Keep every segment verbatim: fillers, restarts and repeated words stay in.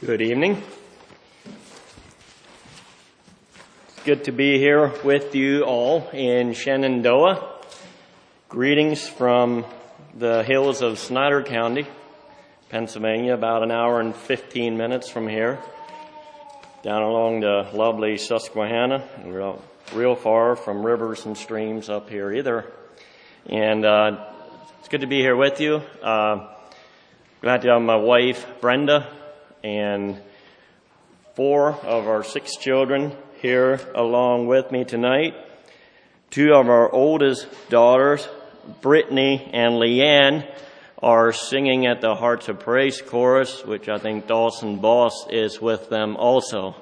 Good evening. It's good to be here with you all in Shenandoah. Greetings from the hills of Snyder County, Pennsylvania, about an hour and fifteen minutes from here, down along the lovely Susquehanna, real, real far from rivers and streams up here either. And uh, it's good to be here with you. Uh, glad to have my wife, Brenda, and four of our six children here along with me tonight. Two of our oldest daughters, Brittany and Leanne, are singing at the Hearts of Praise chorus, which I think Dawson Boss is with them also.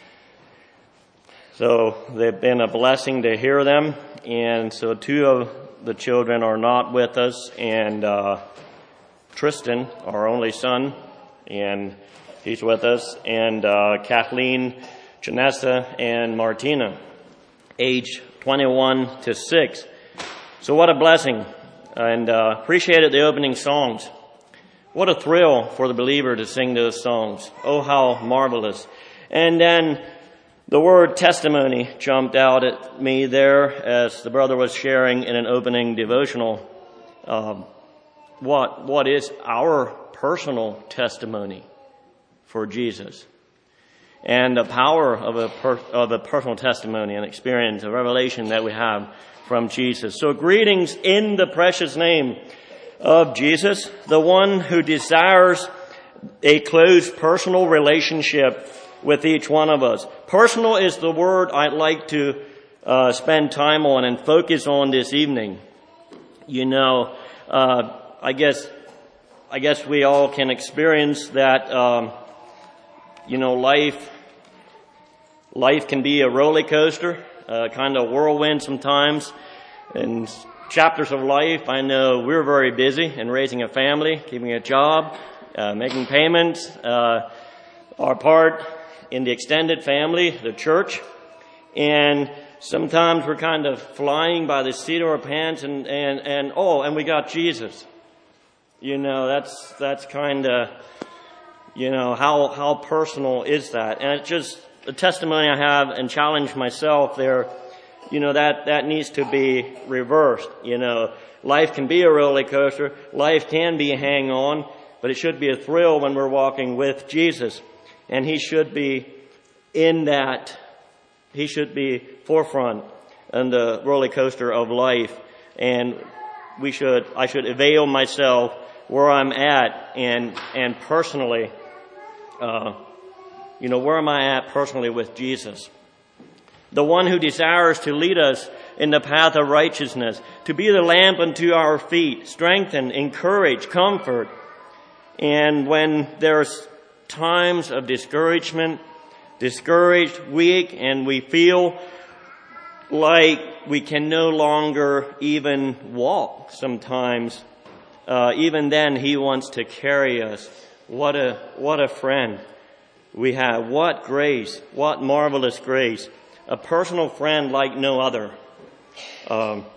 So they've been a blessing to hear them. And so two of the children are not with us, and uh, Tristan, our only son, and he's with us, and uh, Kathleen, Janessa, and Martina, age twenty-one to six. So what a blessing, and uh, appreciated the opening songs. What a thrill for the believer to sing those songs. Oh, how marvelous. And then the word testimony jumped out at me there as the brother was sharing in an opening devotional. Uh, what what is our personal testimony for Jesus, and the power of a per, of a personal testimony and experience, a revelation that we have from Jesus. So greetings in the precious name of Jesus, the one who desires a close personal relationship with each one of us. Personal is the word I'd like to uh, spend time on and focus on this evening. You know, uh, I guess I guess we all can experience that. Um, You know, life, life can be a roller coaster, uh, kind of whirlwind sometimes. In chapters of life, I know we're very busy in raising a family, keeping a job, uh, making payments, uh, our part in the extended family, the church. And sometimes we're kind of flying by the seat of our pants and, and, and oh, and we got Jesus. You know, that's, that's kind of, You know, how, how personal is that? And it's just a testimony I have and challenge myself there. You know, that, that needs to be reversed. You know, life can be a roller coaster. Life can be a hang on, but it should be a thrill when we're walking with Jesus. And He should be in that, He should be forefront in the roller coaster of life. And we should, I should avail myself where I'm at and, and personally, Uh, you know, where am I at personally with Jesus? The one who desires to lead us in the path of righteousness, to be the lamp unto our feet, strengthen, encourage, comfort. And when there's times of discouragement, discouraged, weak, and we feel like we can no longer even walk sometimes, uh, even then He wants to carry us. What a, what a friend we have. What grace, what marvelous grace. A personal friend like no other. Um,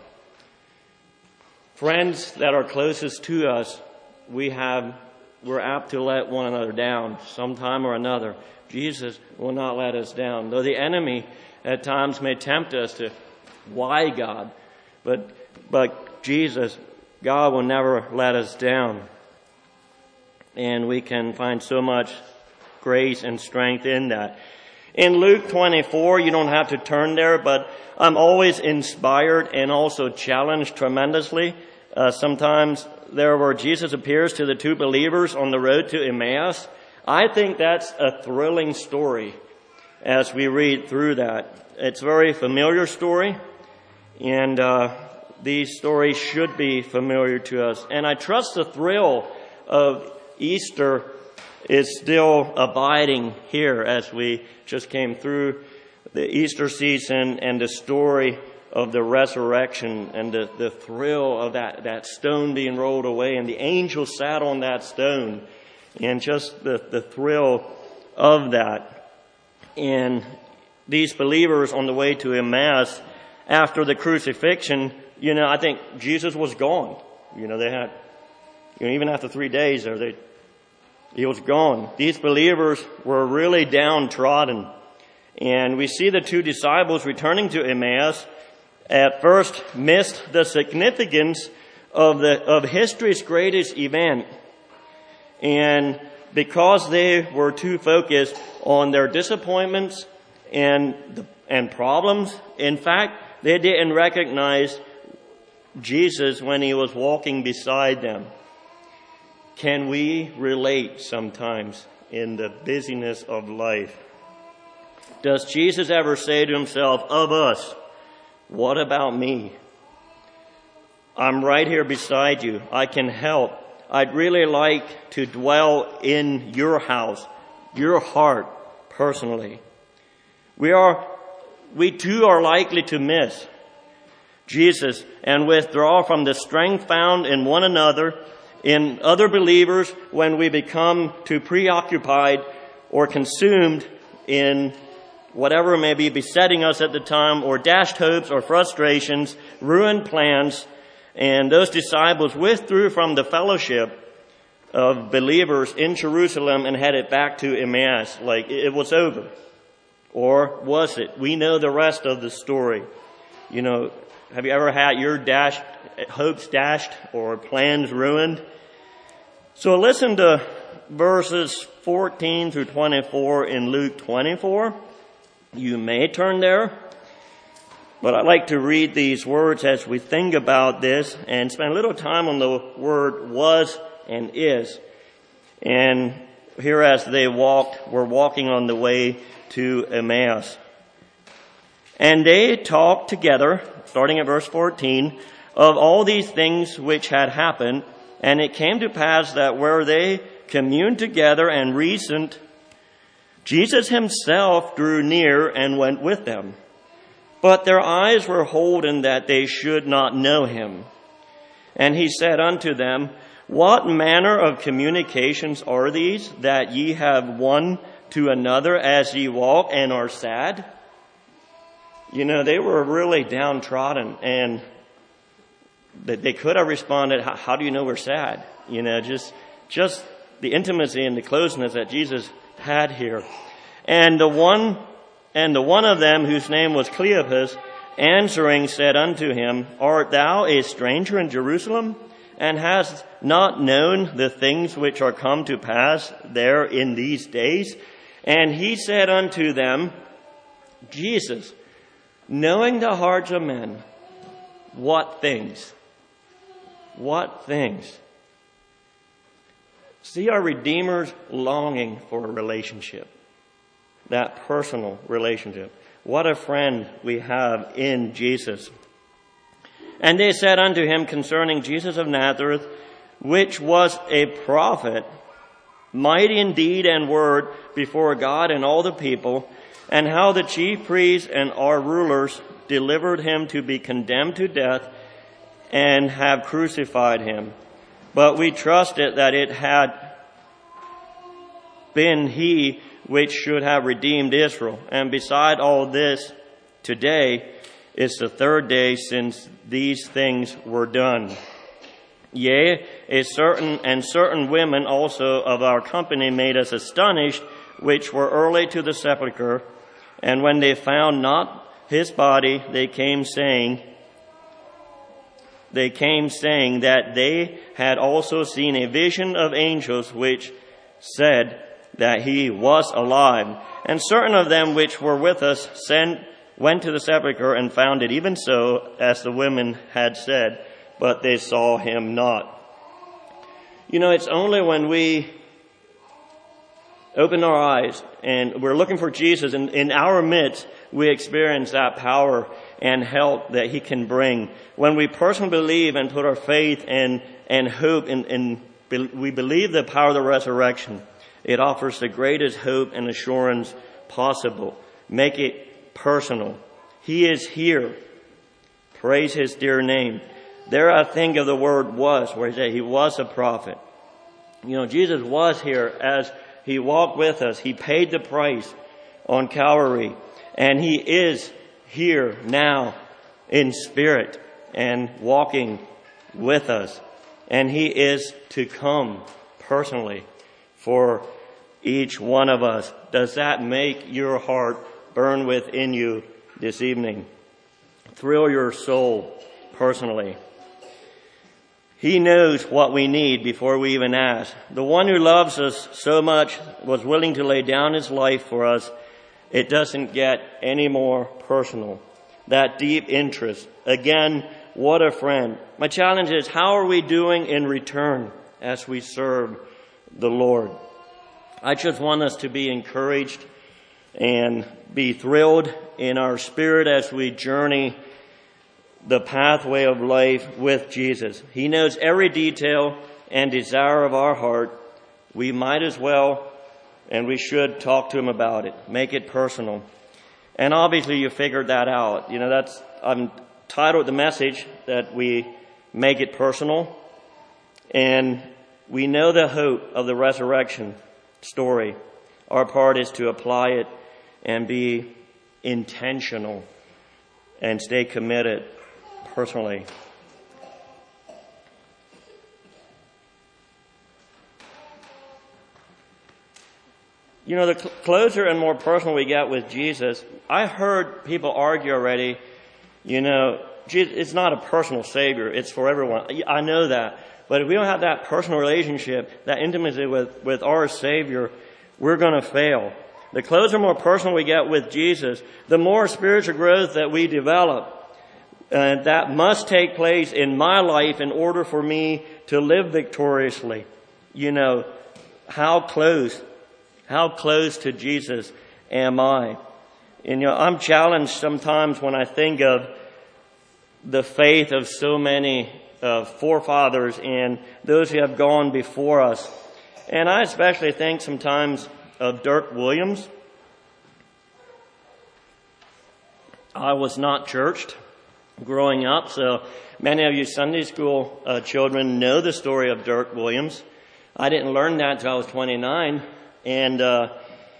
friends that are closest to us, we have, we're apt to let one another down sometime or another. Jesus will not let us down. Though the enemy at times may tempt us to, why God? But, but Jesus, God will never let us down. And we can find so much grace and strength in that. In Luke twenty-four, you don't have to turn there, but I'm always inspired and also challenged tremendously. Uh, sometimes there where Jesus appears to the two believers on the road to Emmaus. I think that's a thrilling story as we read through that. It's a very familiar story, and uh, these stories should be familiar to us. And I trust the thrill of Easter is still abiding here as we just came through the Easter season and the story of the resurrection and the, the thrill of that, that stone being rolled away and the angel sat on that stone and just the, the thrill of that. And these believers on the way to Emmaus after the crucifixion, you know, I think Jesus was gone. You know, they had, you know, even after three days there, they He was gone. These believers were really downtrodden. And we see the two disciples returning to Emmaus at first missed the significance of the of history's greatest event. And because they were too focused on their disappointments and and problems, in fact, they didn't recognize Jesus when he was walking beside them. Can we relate sometimes in the busyness of life? Does Jesus ever say to himself, of us, what about me? I'm right here beside you. I can help. I'd really like to dwell in your house, your heart, personally. We are, we too are likely to miss Jesus and withdraw from the strength found in one another, in other believers, when we become too preoccupied or consumed in whatever may be besetting us at the time, or dashed hopes or frustrations, ruined plans. And those disciples withdrew from the fellowship of believers in Jerusalem and headed back to Emmaus, like it was over. Or was it? We know the rest of the story. You know, have you ever had your dashed, hopes dashed or plans ruined? So listen to verses fourteen through twenty-four in Luke twenty-four. You may turn there, but I'd like to read these words as we think about this and spend a little time on the word was and is. And here as they walked, were walking on the way to Emmaus. And they talked together, starting at verse fourteen, of all these things which had happened. And it came to pass that where they communed together and reasoned, Jesus himself drew near and went with them. But their eyes were holden that they should not know him. And he said unto them, what manner of communications are these that ye have one to another as ye walk and are sad? You know, they were really downtrodden, and they could have responded, how do you know we're sad? You know, just, just the intimacy and the closeness that Jesus had here. And the one, and the one of them whose name was Cleopas, answering said unto him, art thou a stranger in Jerusalem, and hast not known the things which are come to pass there in these days? And he said unto them, Jesus, knowing the hearts of men, what things? What things? See our Redeemer's longing for a relationship, that personal relationship. What a friend we have in Jesus. And they said unto him concerning Jesus of Nazareth, which was a prophet, mighty in deed and word before God and all the people, and how the chief priests and our rulers delivered him to be condemned to death and have crucified him. But we trusted that it had been he which should have redeemed Israel. And beside all this, today is the third day since these things were done. Yea, a certain and certain women also of our company made us astonished, which were early to the sepulchre. And when they found not his body, they came saying, they came saying that they had also seen a vision of angels which said that he was alive. And certain of them which were with us sent, went to the sepulchre and found it even so as the women had said, but they saw him not. You know, it's only when we open our eyes and we're looking for Jesus, and in our midst we experience that power and help that he can bring. When we personally believe and put our faith and, and hope in, in, we believe the power of the resurrection, it offers the greatest hope and assurance possible. Make it personal. He is here. Praise his dear name. There I think of the word was, where he said he was a prophet. You know, Jesus was here as he walked with us. He paid the price on Calvary. And he is here now in spirit and walking with us. And he is to come personally for each one of us. Does that make your heart burn within you this evening? Thrill your soul personally. He knows what we need before we even ask. The one who loves us so much was willing to lay down his life for us. It doesn't get any more personal. That deep interest. Again, what a friend. My challenge is, how are we doing in return as we serve the Lord? I just want us to be encouraged and be thrilled in our spirit as we journey the pathway of life with Jesus. He knows every detail and desire of our heart. We might as well and we should talk to him about it. Make it personal. And obviously you figured that out. You know, that's, I've titled the message that we make it personal. And we know the hope of the resurrection story. Our part is to apply it and be intentional and stay committed personally. You know, the cl- closer and more personal we get with Jesus, I heard people argue already, you know, Jesus, it's not a personal Savior, it's for everyone. I know that. But if we don't have that personal relationship, that intimacy with, with our Savior, we're going to fail. The closer, more personal we get with Jesus, the more spiritual growth that we develop. And that must take place in my life in order for me to live victoriously. You know, how close, how close to Jesus am I? And, you know, I'm challenged sometimes when I think of the faith of so many uh, forefathers and those who have gone before us. And I especially think sometimes of Dirk Williams. I was not churched growing up, so many of you Sunday school uh, children know the story of Dirk Williams. I didn't learn that until I was twenty-nine, and uh,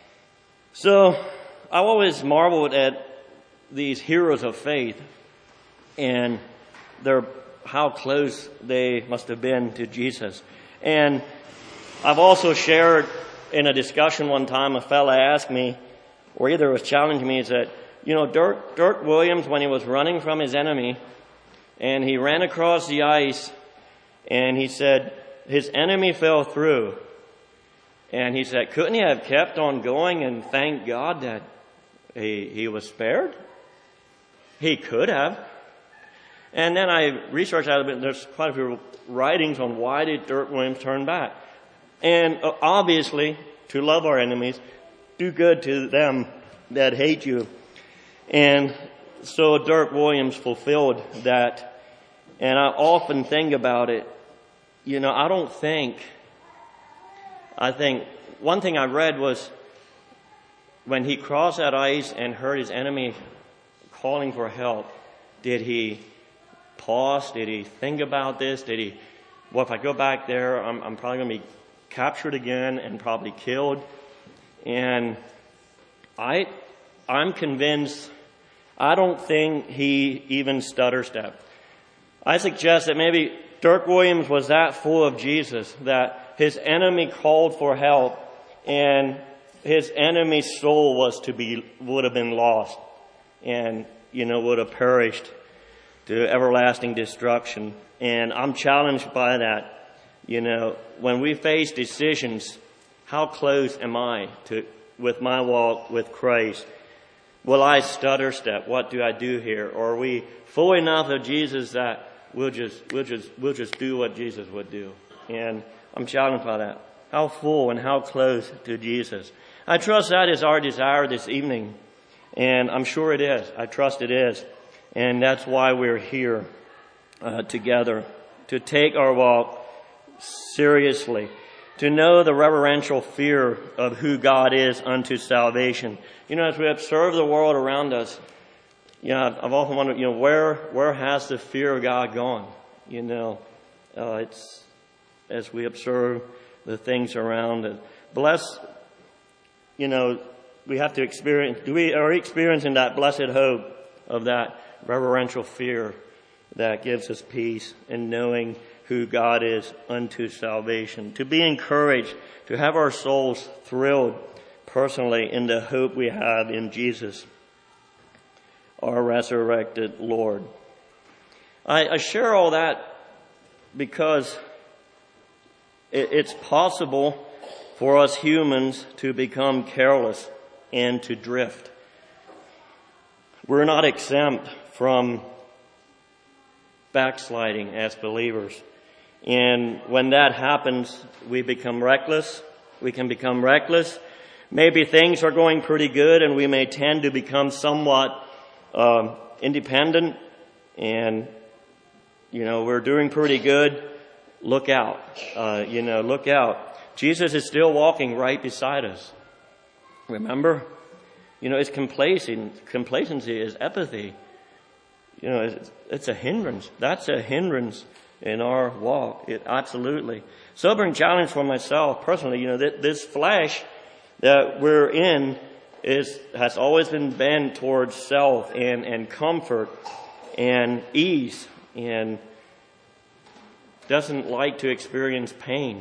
so I always marveled at these heroes of faith and their how close they must have been to Jesus. And I've also shared in a discussion one time, a fella asked me, or either was challenging me, is that, you know, Dirk, Dirk Williams, when he was running from his enemy, and he ran across the ice, and he said, his enemy fell through. And he said, couldn't he have kept on going and thank God that he, he was spared? He could have. And then I researched out a bit. There's quite a few writings on why did Dirk Williams turn back. And obviously, to love our enemies, do good to them that hate you. And so Dirk Williams fulfilled that. And I often think about it. You know, I don't think, I think, one thing I read was when he crossed that ice and heard his enemy calling for help, did he pause? Did he think about this? Did he, well, if I go back there, I'm, I'm probably going to be captured again and probably killed. And I, I'm convinced, I don't think he even stutter stepped. I suggest that maybe Dirk Williams was that full of Jesus that his enemy called for help and his enemy's soul was to be, would have been lost and, you know, would have perished to everlasting destruction. And I'm challenged by that. You know, when we face decisions, how close am I to, with my walk with Christ? Will I stutter step? What do I do here? Or are we full enough of Jesus that we'll just, we'll just, we'll just do what Jesus would do? And I'm challenged by that. How full and how close to Jesus? I trust that is our desire this evening. And I'm sure it is. I trust it is. And that's why we're here uh, together, to take our walk seriously, to know the reverential fear of who God is unto salvation. You know, as we observe the world around us, you know, I've often wondered, you know, where where has the fear of God gone? You know, uh, it's as we observe the things around us. Bless, you know, we have to experience, do we are experiencing that blessed hope of that reverential fear that gives us peace in knowing who God is unto salvation, to be encouraged, to have our souls thrilled personally in the hope we have in Jesus, our resurrected Lord. I, I share all that because it, it's possible for us humans to become careless and to drift. We're not exempt from backsliding as believers. And when that happens, we become reckless. We can become reckless. Maybe things are going pretty good and we may tend to become somewhat uh, independent and, you know, we're doing pretty good. Look out. Uh, you know, look out. Jesus is still walking right beside us. Remember? You know, it's complacent. Complacency is apathy. You know, it's, it's a hindrance. That's a hindrance in our walk. It absolutely. Sobering challenge for myself personally. You know, that this flesh that we're in is has always been bent towards self and, and comfort and ease and doesn't like to experience pain.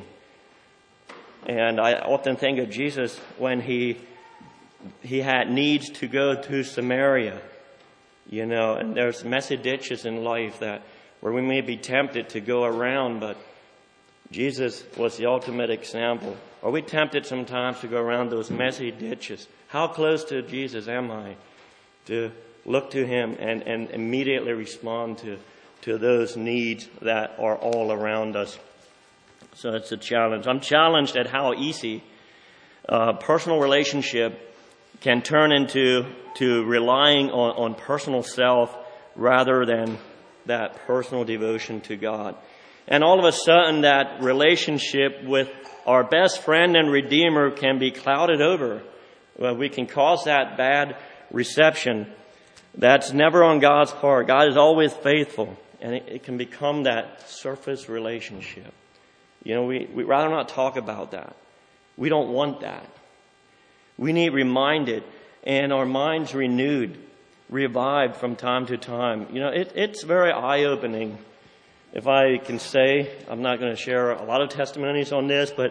And I often think of Jesus when he he had needs to go to Samaria, you know, and there's messy ditches in life that where we may be tempted to go around, but Jesus was the ultimate example. Are we tempted sometimes to go around those messy ditches? How close to Jesus am I to look to him and, and immediately respond to, to those needs that are all around us? So it's a challenge. I'm challenged at how easy uh, personal relationship can turn into to relying on, on personal self rather than that personal devotion to God. And all of a sudden that relationship with our best friend and Redeemer can be clouded over. Well, we can cause that bad reception. That's never on God's part. God is always faithful. And it, it can become that surface relationship. You know, we, we'd rather not talk about that. We don't want that. We need reminded and our minds renewed, revived from time to time. You know, it, it's very eye-opening. If I can say, I'm not going to share a lot of testimonies on this, but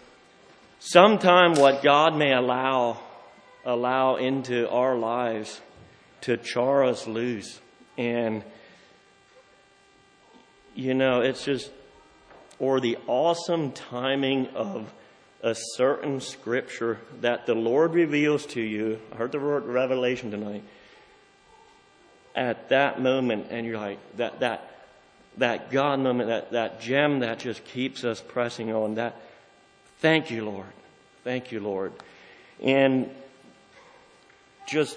sometime what God may allow, allow into our lives to char us loose. And, you know, it's just, or the awesome timing of a certain scripture that the Lord reveals to you. I heard the word revelation tonight. At that moment, and you're like, that, that, that God moment, that, that gem that just keeps us pressing on that. Thank you, Lord. Thank you, Lord. And just,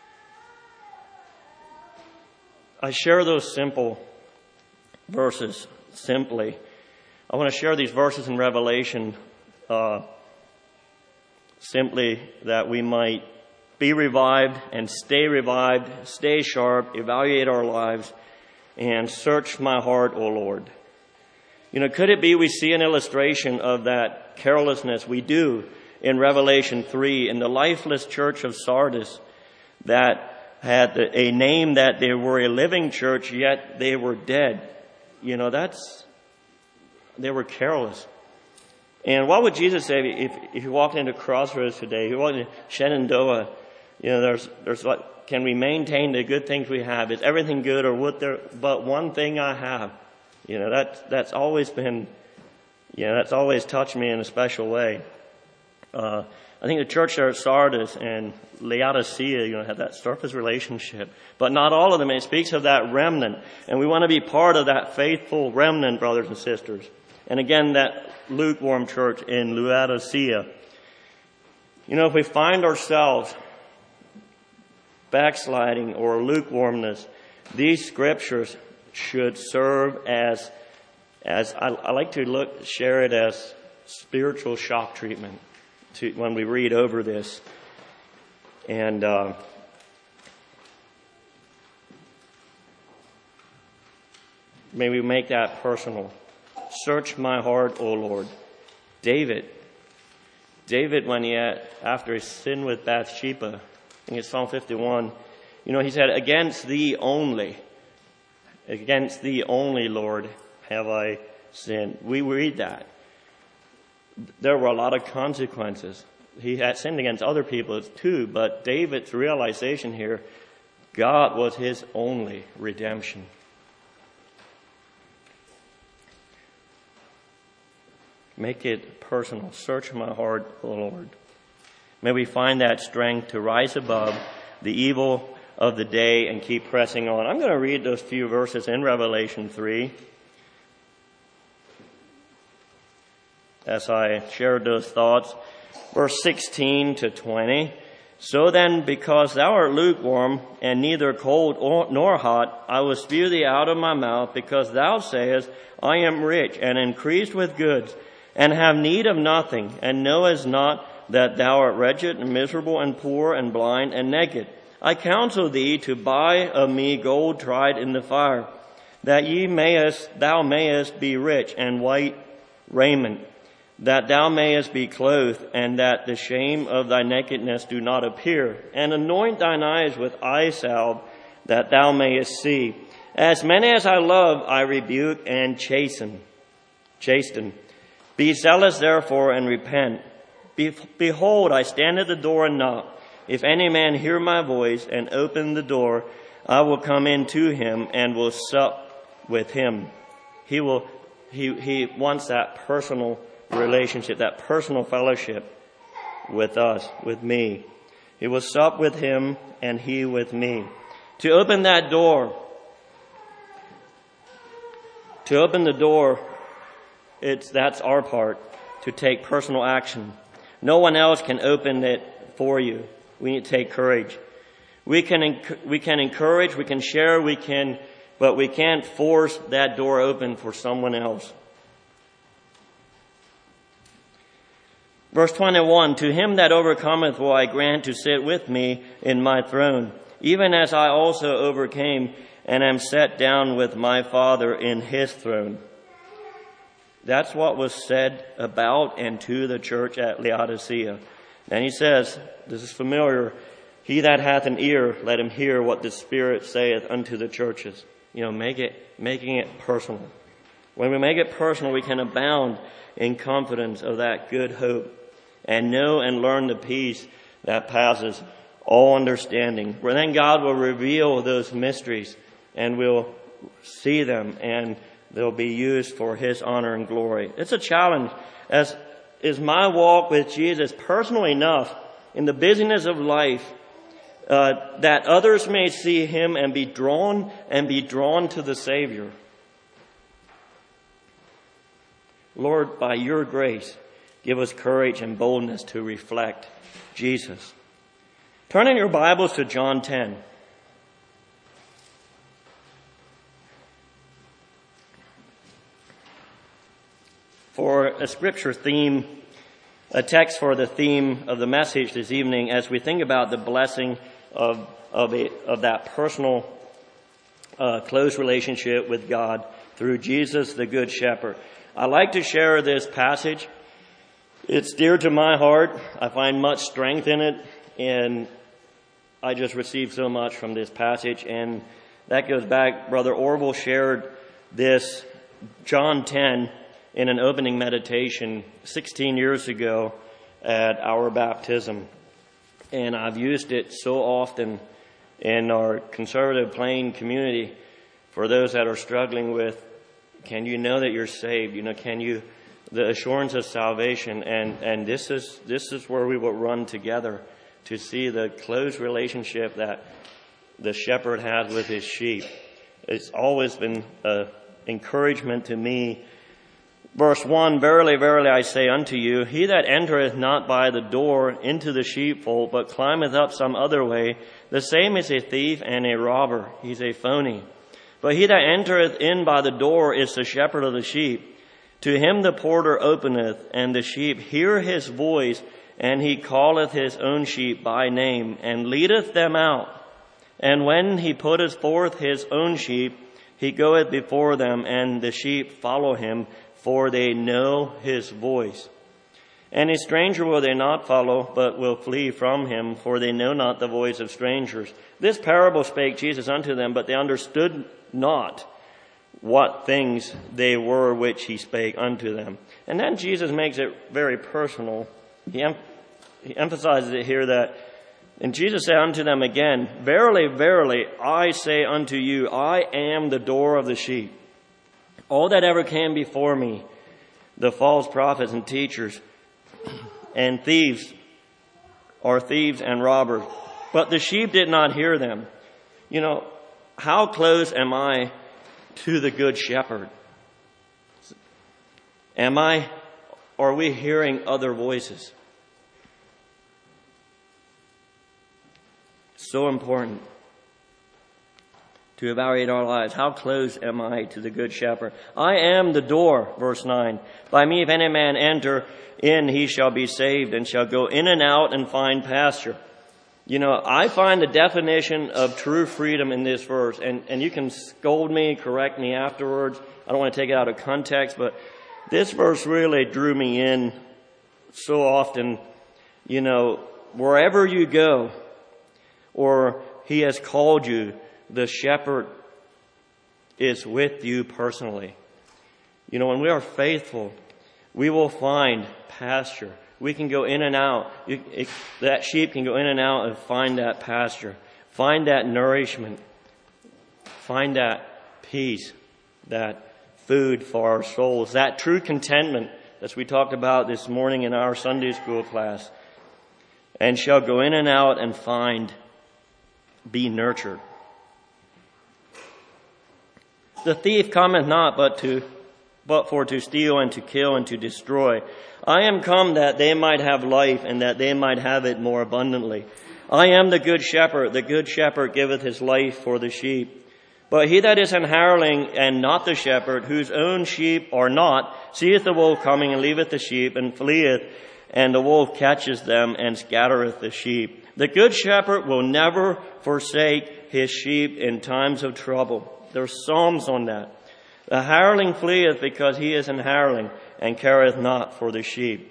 I share those simple verses simply. I want to share these verses in Revelation uh, simply that we might be revived and stay revived, stay sharp, evaluate our lives, and search my heart, O Lord. You know, could it be we see an illustration of that carelessness we do in Revelation three in the lifeless church of Sardis that had a name that they were a living church, yet they were dead. You know, that's, they were careless. And what would Jesus say if, if you walked into Crossroads today, if you walked into Shenandoah, you know, there's, there's what, can we maintain the good things we have? Is everything good or what there, but one thing I have? You know, that's, that's always been, you know, that's always touched me in a special way. Uh, I think the church there at Sardis and Laodicea, you know, had that surface relationship, but not all of them. It speaks of that remnant, and we want to be part of that faithful remnant, brothers and sisters. And again, that lukewarm church in Laodicea. You know, if we find ourselves backsliding or lukewarmness, these scriptures should serve as, as I, I like to look, share it as spiritual shock treatment to when we read over this. And uh, may we make that personal. Search my heart, O Lord. David, David, when he had, after his sin with Bathsheba, I think it's Psalm fifty-one, you know, he said, against thee only, against thee only, Lord, have I sinned. We read that. There were a lot of consequences. He had sinned against other people too, but David's realization here, God was his only redemption. Make it personal. Search my heart, O Lord. May we find that strength to rise above the evil of the day and keep pressing on. I'm going to read those few verses in Revelation three as I shared those thoughts. Verse sixteen to twenty. So then, because thou art lukewarm, and neither cold nor hot, I will spew thee out of my mouth, because thou sayest, I am rich, and increased with goods, and have need of nothing, and knowest not that thou art wretched, and miserable, and poor, and blind, and naked. I counsel thee to buy of me gold tried in the fire, that ye mayest, thou mayest be rich, and white raiment, that thou mayest be clothed, and that the shame of thy nakedness do not appear. And anoint thine eyes with eye salve, that thou mayest see. As many as I love, I rebuke and chasten. Chasten. Be zealous therefore, and repent. Be- behold, I stand at the door and knock. If any man hear my voice and open the door, I will come in to him and will sup with him. He will. He he wants that personal relationship, that personal fellowship with us, with me. He will sup with him and he with me. To open that door, to open the door, it's that's our part, to take personal action. No one else can open it for you. We need to take courage. We can we can encourage, we can share, we can, but we can't force that door open for someone else. Verse twenty-one, to him that overcometh will I grant to sit with me in my throne, even as I also overcame and am set down with my Father in his throne. That's what was said about and to the church at Laodicea. And he says, this is familiar, he that hath an ear, let him hear what the Spirit saith unto the churches. You know, make it, making it personal. When we make it personal, we can abound in confidence of that good hope and know and learn the peace that passes all understanding. Where then God will reveal those mysteries and we'll see them and they'll be used for his honor and glory. It's a challenge. As is my walk with Jesus personal enough in the busyness of life uh, that others may see him and be drawn and be drawn to the Savior. Lord, by your grace, give us courage and boldness to reflect Jesus. Turn in your Bibles to John ten. For a scripture theme, a text for the theme of the message this evening as we think about the blessing of of, a, of that personal, uh, close relationship with God through Jesus, the Good Shepherd. I like to share this passage. It's dear to my heart. I find much strength in it, and I just received so much from this passage. And that goes back, Brother Orville shared this John ten in an opening meditation sixteen years ago at our baptism. And I've used it so often in our conservative plain community for those that are struggling with, can you know that you're saved? You know, can you, the assurance of salvation. And, and this is, this is where we will run together to see the close relationship that the shepherd has with his sheep. It's always been an encouragement to me. Verse one, verily, verily, I say unto you, he that entereth not by the door into the sheepfold, but climbeth up some other way, the same is a thief and a robber. He's a phony. But he that entereth in by the door is the shepherd of the sheep. To him the porter openeth, and the sheep hear his voice, and he calleth his own sheep by name, and leadeth them out. And when he putteth forth his own sheep, he goeth before them, and the sheep follow him, for they know his voice. And a stranger will they not follow, but will flee from him, for they know not the voice of strangers. This parable spake Jesus unto them, but they understood not what things they were which he spake unto them. And then Jesus makes it very personal. He, em- he emphasizes it here that, and Jesus said unto them again, Verily, verily, I say unto you, I am the door of the sheep. All that ever came before me, the false prophets and teachers and thieves, are thieves and robbers. But the sheep did not hear them. You know, how close am I to the good shepherd? Am I, are we hearing other voices? So important to evaluate our lives. How close am I to the good shepherd? I am the door, verse nine. By me, if any man enter in, he shall be saved and shall go in and out and find pasture. You know, I find the definition of true freedom in this verse, and, and you can scold me, correct me afterwards. I don't want to take it out of context, but this verse really drew me in so often. You know, wherever you go, or he has called you, the shepherd is with you personally. You know, when we are faithful, we will find pasture. We can go in and out. You, it, that sheep can go in and out and find that pasture. Find that nourishment. Find that peace, that food for our souls, that true contentment as we talked about this morning in our Sunday school class. And shall go in and out and find, be nurtured. The thief cometh not but to, but for to steal and to kill and to destroy. I am come that they might have life and that they might have it more abundantly. I am the good shepherd. The good shepherd giveth his life for the sheep. But he that is an hireling and not the shepherd, whose own sheep are not, seeth the wolf coming and leaveth the sheep and fleeth, and the wolf catches them and scattereth the sheep. The good shepherd will never forsake his sheep in times of trouble. There's psalms on that. The hireling fleeth because he is an hireling and careth not for the sheep.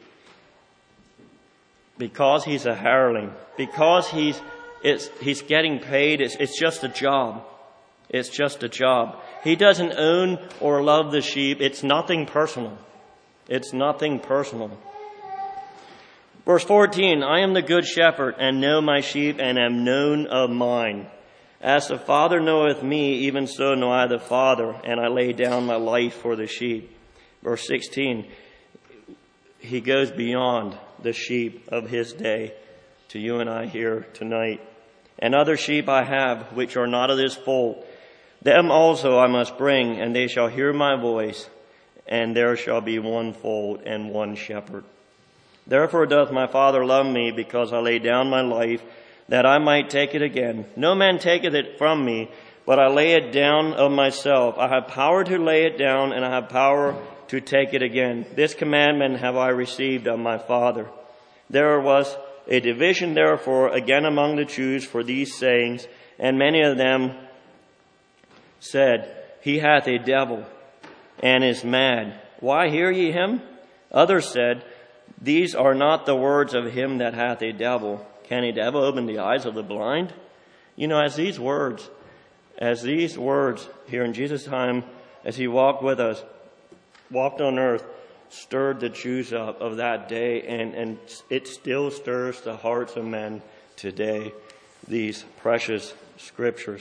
Because he's a hireling. Because he's it's he's getting paid. It's, it's just a job. It's just a job. He doesn't own or love the sheep. It's nothing personal. It's nothing personal. Verse fourteen, I am the good shepherd and know my sheep and am known of mine. As the Father knoweth me, even so know I the Father, and I lay down my life for the sheep. Verse sixteen, he goes beyond the sheep of his day to you and I here tonight. And other sheep I have, which are not of this fold. Them also I must bring, and they shall hear my voice, and there shall be one fold and one shepherd. Therefore doth my Father love me, because I lay down my life, that I might take it again. No man taketh it from me, but I lay it down of myself. I have power to lay it down, and I have power to take it again. This commandment have I received of my Father. There was a division therefore again among the Jews for these sayings, and many of them said, He hath a devil, and is mad. Why hear ye him? Others said, These are not the words of him that hath a devil. Can a devil open the eyes of the blind? You know, as these words, as these words here in Jesus' time, as he walked with us, walked on earth, stirred the Jews up of that day, and, and it still stirs the hearts of men today, these precious scriptures.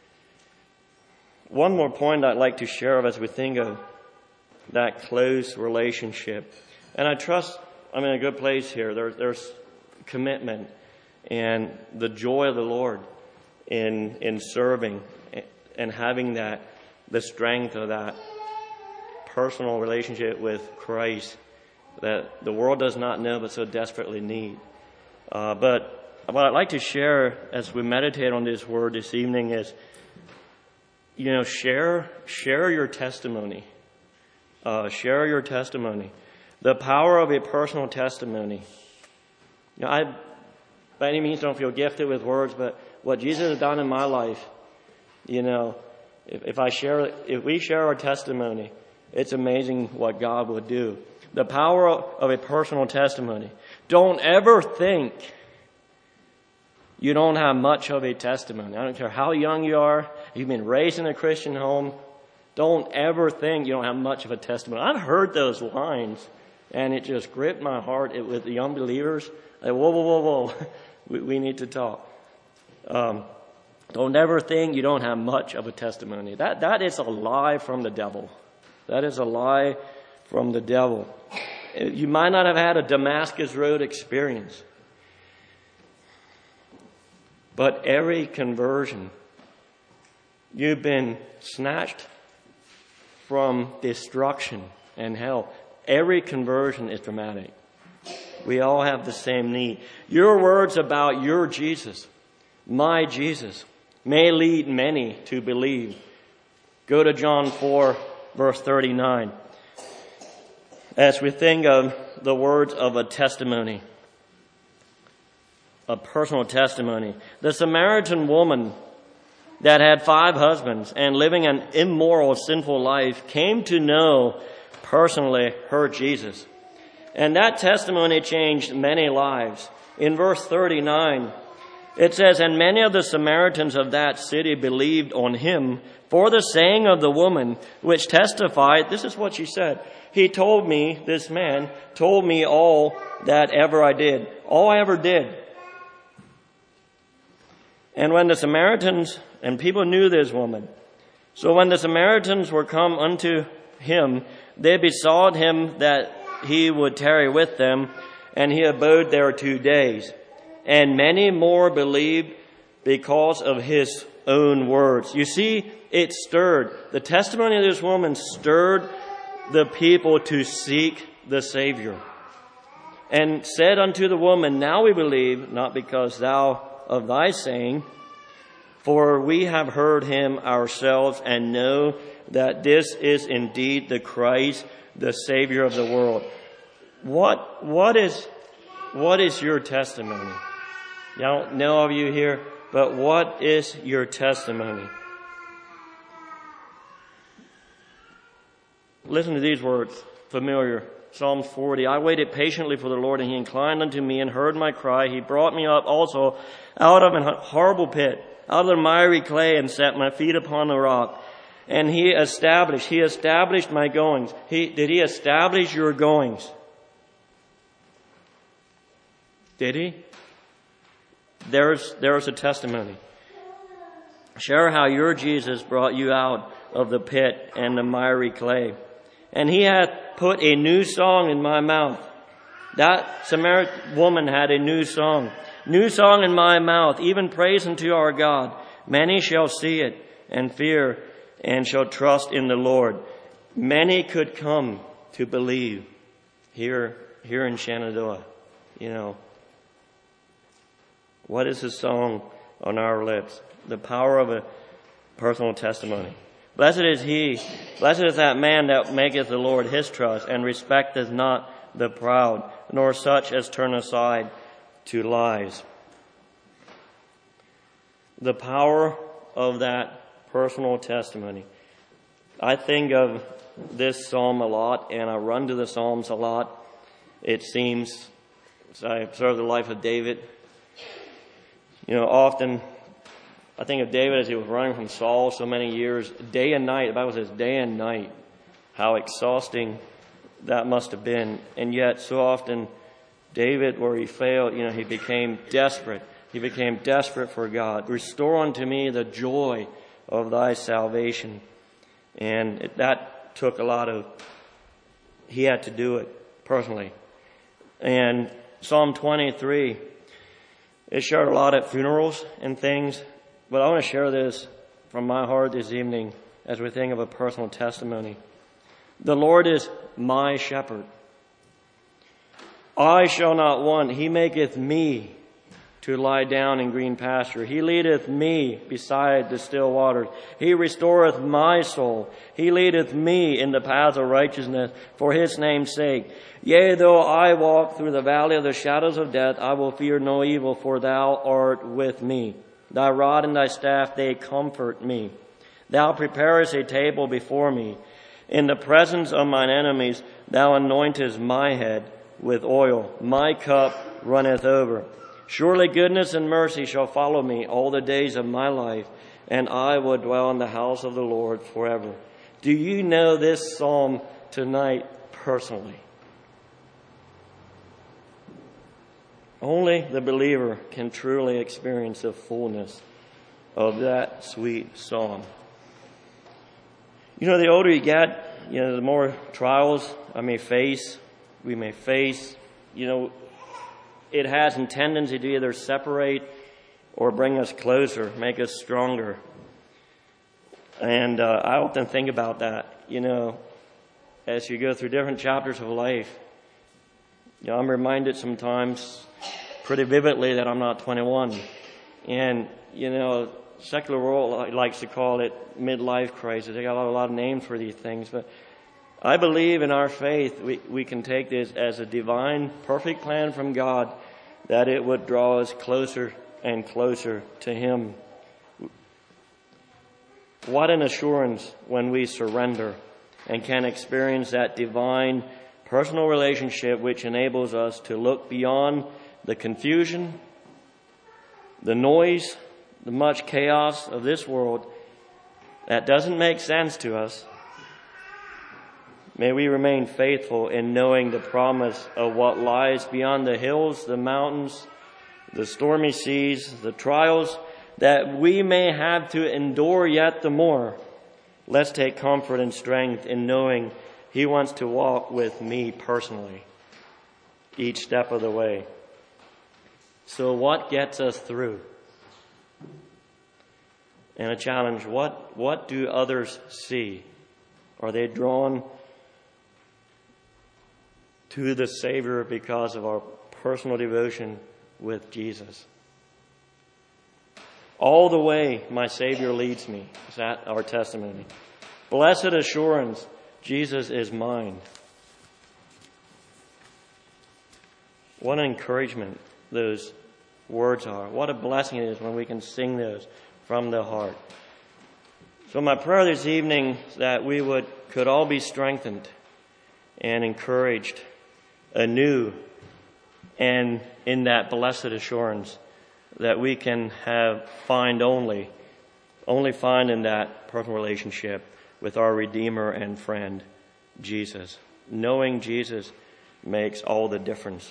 One more point I'd like to share of as we think of that close relationship. And I trust I'm in a good place here. There, there's commitment and the joy of the Lord in in serving and having that, the strength of that personal relationship with Christ that the world does not know but so desperately need. Uh, but what I'd like to share as we meditate on this word this evening is, you know, share share your testimony. Uh, share your testimony. The power of a personal testimony. You know, I by any means don't feel gifted with words, but what Jesus has done in my life, you know, if, if I share, if we share our testimony, it's amazing what God will do. The power of a personal testimony. Don't ever think you don't have much of a testimony. I don't care how young you are. You've been raised in a Christian home. Don't ever think you don't have much of a testimony. I've heard those lines, and it just gripped my heart it, with the unbelievers. Like, whoa, whoa, whoa, whoa. we, we need to talk. Um, don't ever think you don't have much of a testimony. That That is a lie from the devil. That is a lie from the devil. You might not have had a Damascus Road experience, but every conversion, you've been snatched from destruction and hell. Every conversion is dramatic. We all have the same need. Your words about your Jesus, my Jesus, may lead many to believe. Go to John four, verse thirty-nine. As we think of the words of a testimony, a personal testimony, the Samaritan woman that had five husbands and living an immoral, sinful life came to know personally her Jesus. And that testimony changed many lives. In verse thirty-nine, it says, "And many of the Samaritans of that city believed on him for the saying of the woman, which testified," this is what she said, "He told me," this man, "told me all that ever I did." All I ever did. And when the Samaritans, and people knew this woman, so when the Samaritans were come unto him, they besought him that he would tarry with them, and he abode there two days. And many more believed because of his own words. You see, it stirred. The testimony of this woman stirred the people to seek the Savior. And said unto the woman, "Now we believe, not because thou of thy saying, for we have heard him ourselves and know that this is indeed the Christ, the Savior of the world." What, what is, what is your testimony? I don't know of you here, but what is your testimony? Listen to these words, familiar. Psalms forty, "I waited patiently for the Lord, and he inclined unto me and heard my cry. He brought me up also out of an horrible pit, out of the miry clay, and set my feet upon the rock. And he established, he established my goings." He, did he establish your goings? Did he? There's, there's a testimony. Share how your Jesus brought you out of the pit and the miry clay. "And he hath put a new song in my mouth." That Samaritan woman had a new song. "New song in my mouth, even praise unto our God. Many shall see it and fear and shall trust in the Lord." Many could come to believe here, here in Shenandoah. You know, what is the song on our lips? The power of a personal testimony. "Blessed is he, blessed is that man that maketh the Lord his trust, and respecteth not the proud, nor such as turn aside to lies." The power of that personal testimony. I think of this psalm a lot, and I run to the Psalms a lot. It seems, as I observe the life of David, you know, often I think of David as he was running from Saul so many years, day and night. The Bible says day and night, how exhausting that must have been. And yet so often David, where he failed, you know, he became desperate. He became desperate for God. "Restore unto me the joy of thy salvation." And it, that took a lot of, he had to do it personally. And Psalm twenty-three, it shared a lot at funerals and things. But I want to share this from my heart this evening as we think of a personal testimony. "The Lord is my shepherd. I shall not want. He maketh me to lie down in green pasture. He leadeth me beside the still waters. He restoreth my soul. He leadeth me in the paths of righteousness for his name's sake. Yea, though I walk through the valley of the shadows of death, I will fear no evil, for thou art with me. Thy rod and thy staff, they comfort me. Thou preparest a table before me. In the presence of mine enemies, thou anointest my head with oil. My cup runneth over. Surely goodness and mercy shall follow me all the days of my life, and I will dwell in the house of the Lord forever. Do you know this psalm tonight personally? Only the believer can truly experience the fullness of that sweet psalm. You know, the older you get, you know, the more trials I may face, we may face. You know, it has a tendency to either separate or bring us closer, make us stronger. And uh, I often think about that, you know, as you go through different chapters of life. You know, I'm reminded sometimes pretty vividly that I'm not twenty-one. And, you know, secular world likes to call it midlife crisis. They got a lot, a lot of names for these things. But I believe in our faith we, we can take this as a divine, perfect plan from God, that it would draw us closer and closer to Him. What an assurance when we surrender and can experience that divine personal relationship which enables us to look beyond the confusion, the noise, the much chaos of this world that doesn't make sense to us. May we remain faithful in knowing the promise of what lies beyond the hills, the mountains, the stormy seas, the trials that we may have to endure yet the more. Let's take comfort and strength in knowing He wants to walk with me personally each step of the way. So what gets us through? And a challenge, what, what do others see? Are they drawn to the Savior because of our personal devotion with Jesus? All the way my Savior leads me. Is that our testimony? Blessed assurance, Jesus is mine. What an encouragement those words are. What a blessing it is when we can sing those from the heart. So my prayer this evening is that we would could all be strengthened and encouraged anew, and in that blessed assurance that we can have find only, only find in that personal relationship with our Redeemer and friend, Jesus. Knowing Jesus makes all the difference.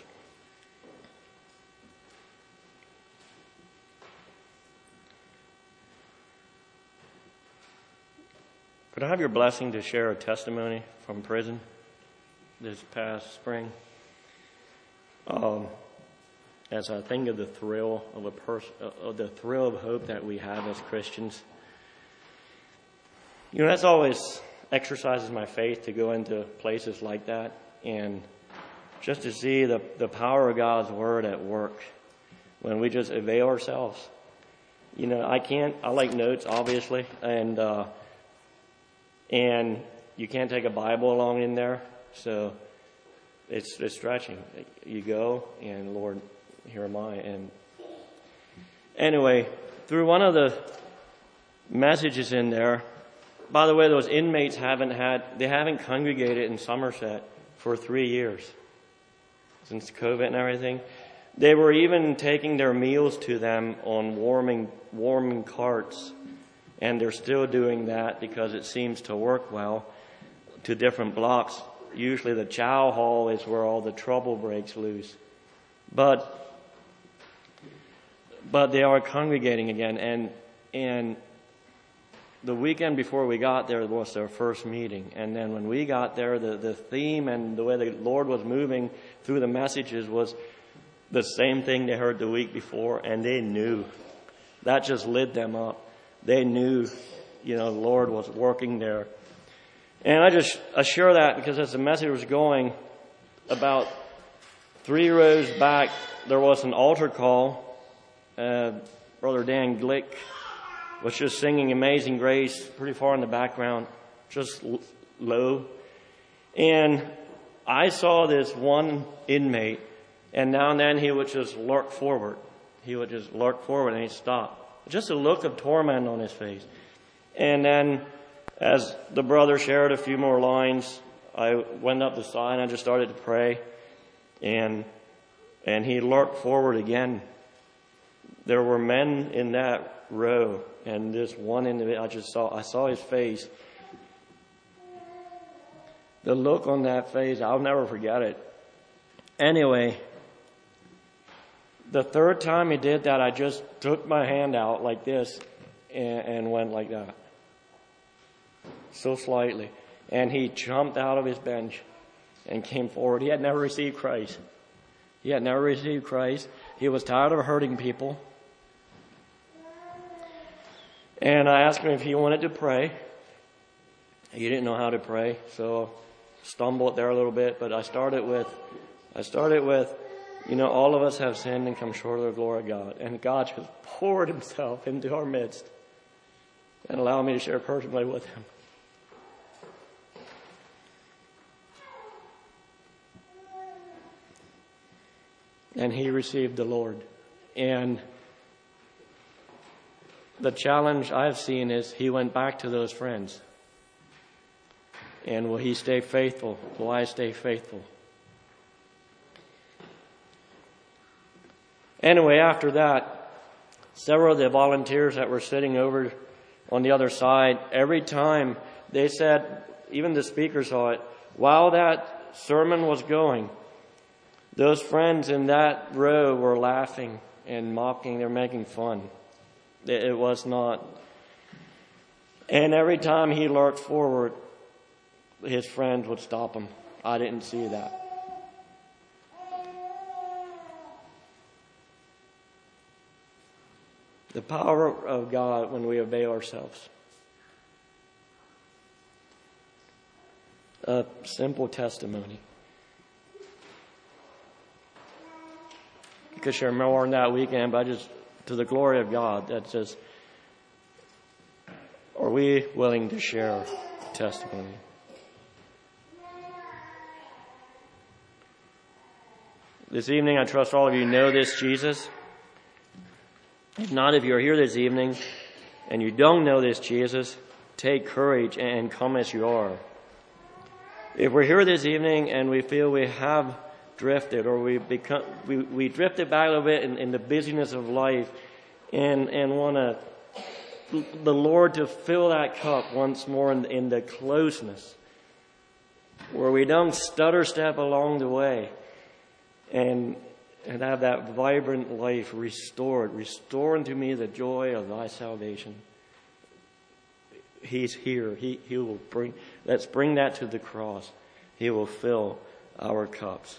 Could I have your blessing to share a testimony from prison this past spring? Um, as I think of the thrill of a person, of the thrill of hope that we have as Christians, you know, that's always exercises my faith to go into places like that and just to see the, the power of God's Word at work when we just avail ourselves. You know, I can't, I like notes, obviously, and, uh, and you can't take a Bible along in there, so it's, it's stretching. You go, and Lord, here am I. And anyway, through one of the messages in there, by the way, those inmates haven't had, they haven't congregated in Somerset for three years since COVID and everything. They were even taking their meals to them on warming, warming carts, and they're still doing that because it seems to work well to different blocks. Usually the chow hall is where all the trouble breaks loose. But but they are congregating again, and and the weekend before we got there was their first meeting. And then when we got there, the, the theme and the way the Lord was moving through the messages was the same thing they heard the week before, and they knew. That just lit them up. They knew, you know, the Lord was working there. And I just assure that because as the message was going, about three rows back, there was an altar call. Uh, Brother Dan Glick was just singing Amazing Grace pretty far in the background, just l- low. And I saw this one inmate, and now and then he would just lurk forward. He would just lurk forward and he'd stop. Just a look of torment on his face. And then as the brother shared a few more lines, I went up the side and I just started to pray. And and he lurked forward again. There were men in that row, and this one individual, I just saw, I saw his face. the look on that face, I'll never forget it. Anyway, the third time he did that, I just took my hand out like this and, and went like that. So slightly. And he jumped out of his bench and came forward. He had never received Christ. He had never received Christ. He was tired of hurting people. And I asked him if he wanted to pray. He didn't know how to pray, so stumbled there a little bit. But I started with, I started with, you know, all of us have sinned and come short of the glory of God. And God just poured himself into our midst and allowed me to share personally with him. And he received the Lord. And the challenge I've seen is he went back to those friends. And will he stay faithful? Will I stay faithful? Anyway, after that, several of the volunteers that were sitting over on the other side, every time they said, even the speaker saw it, while that sermon was going, those friends in that row were laughing and mocking. They're making fun. It was not. And every time he lurched forward, his friends would stop him. I didn't see that. The power of God when we obey ourselves. A simple testimony. You could share more on that weekend, but just to the glory of God, that's just, are we willing to share testimony? This evening, I trust all of you know this Jesus. If not, if you're here this evening and you don't know this Jesus, take courage and come as you are. If we're here this evening and we feel we have drifted or we become we, we drifted back a little bit in, in the busyness of life and, and want to the Lord to fill that cup once more in, in the closeness where we don't stutter step along the way and and have that vibrant life restored. Restore unto me the joy of thy salvation. He's here. He, he will bring, let's bring that to the cross. He will fill our cups.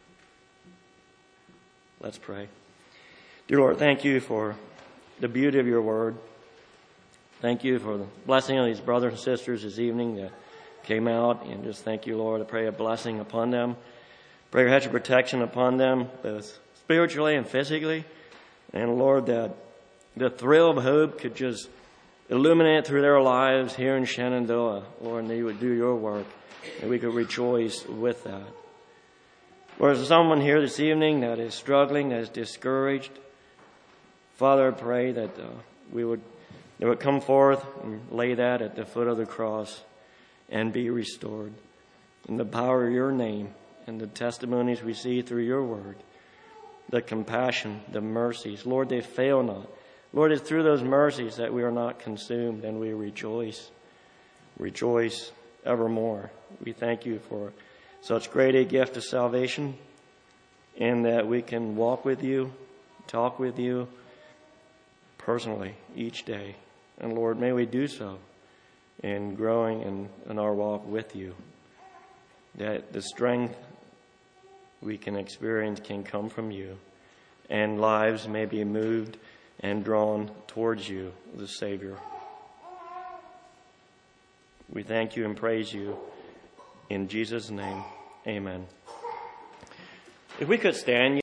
Let's pray. Dear Lord, thank you for the beauty of your word. Thank you for the blessing of these brothers and sisters this evening that came out. And just thank you, Lord. I pray a blessing upon them. Pray your hedge of protection upon them, both spiritually and physically. And Lord, that the thrill of hope could just illuminate through their lives here in Shenandoah. Lord, and that you would do your work, and we could rejoice with that. Lord, is there someone here this evening that is struggling, that is discouraged? Father, I pray that uh, we would, they would come forth and lay that at the foot of the cross and be restored. In the power of your name, and the testimonies we see through your word, the compassion, the mercies. Lord, they fail not. Lord, it's through those mercies that we are not consumed and we rejoice. Rejoice evermore. We thank you for such great a gift of salvation and that we can walk with you, talk with you personally each day. And Lord, may we do so in growing in, in our walk with you. That the strength we can experience can come from you, and lives may be moved and drawn towards you, the Savior. We thank you and praise you. In Jesus' name, amen. If we could stand.